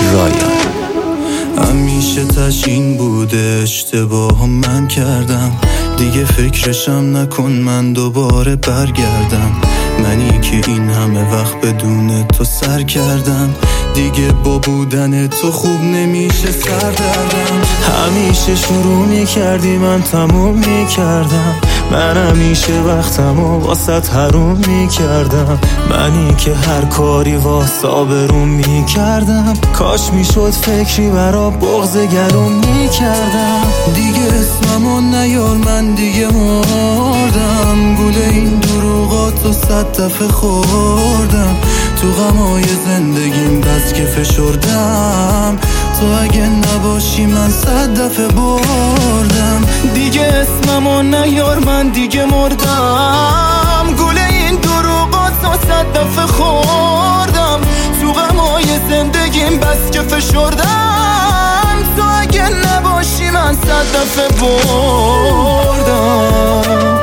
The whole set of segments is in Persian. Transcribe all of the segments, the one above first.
رایان. همیشه تشین بوده، اشتباه من کردم، دیگه فکرشم نکن من دوباره برگردم. منی که این همه وقت بدون تو سر کردم، دیگه با بودن تو خوب نمیشه سردردم. همیشه شروع میکردی من تموم میکردم، من همیشه وقتمو واسط حروم میکردم. منی که هر کاری واسه آبروم میکردم، کاش میشد فکری برا بغض گلوم میکردم. دیگه اسممو نیار من دیگه مردم، گول این دروغاتو 100 دفعه خوردم. تو غمای زندگیم بس که فشردم، تو اگه نباشی من 100 دفعه بردم. دیگه اسممو نیار من دیگه مردم، گول این دروغاتو 100 دفعه خوردم. تو غمای زندگیم بس که فشردم، تو اگه نباشی من 100 دفعه بردم.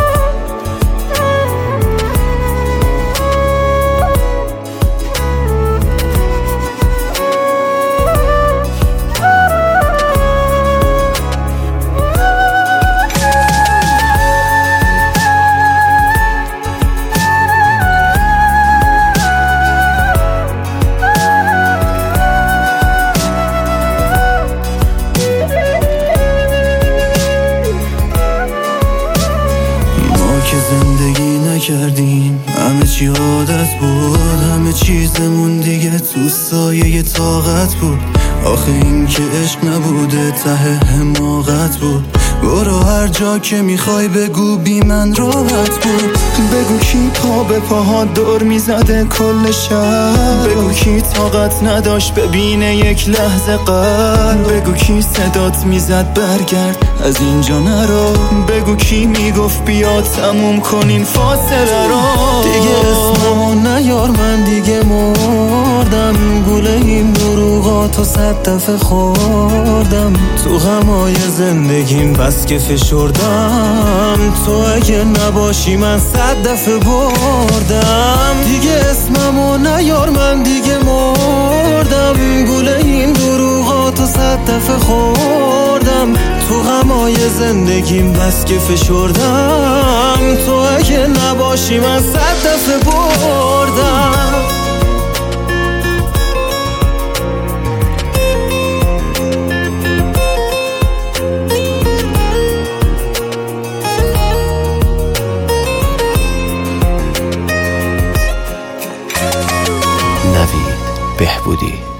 که زندگی نکردیم، همه چی عادت بود، همه چیزمون دیگه تو سایه طاقت بود. آخه این که عشق نبوده ته حماقت بود. برو هر جا که میخوای بگو بی من راحت بود. بگو کی پا به پاها دور میزده کل شب، بگو کی طاقت نداشت ببینه یک لحظه قلب، بگو کی صدات میزد برگرد از اینجا نرو، بگو کی میگفت بیا تموم کنین فاصله رو. دیگه اسممو نیار من دیگه مردم، گول این دروغاتو 100 دفعه خوردم. تو غمای زندگیم بس که فشردم، تو اگه نباشی من 100 دفعه بردم. دیگه اسممو نیار من دیگه مردم، گول این دروغاتو 100 دفعه خوردم. تو غمای زندگیم بس که فشردم، تو اگه نباشی من 100 دفعه بردم. نوید بهبودی.